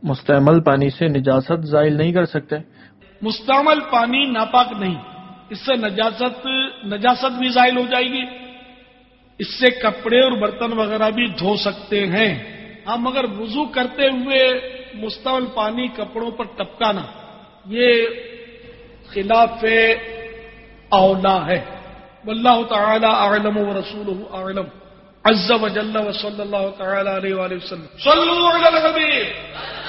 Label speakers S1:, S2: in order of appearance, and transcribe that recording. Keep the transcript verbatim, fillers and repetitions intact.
S1: मुस्तअमल पानी से निजासत जाइल नहीं कर सकते?
S2: मुस्तअमल पानी नापाक नहीं, इससे नजासत नजासत भी जाइल हो जाएगी। इससे कपड़े और बर्तन वगैरह भी धो सकते हैं। हाँ, मगर वुजू करते हुए मुस्तअमल पानी कपड़ों पर टपकाना ये खिलाफे औला है। वल्लाहु तआला अअलम व रसूलुहु अअलम। अज़्ज़ व जल्ल व सल्लल्लाहु तआला अलैहि व सल्लम। सल्लु अलल हबीब।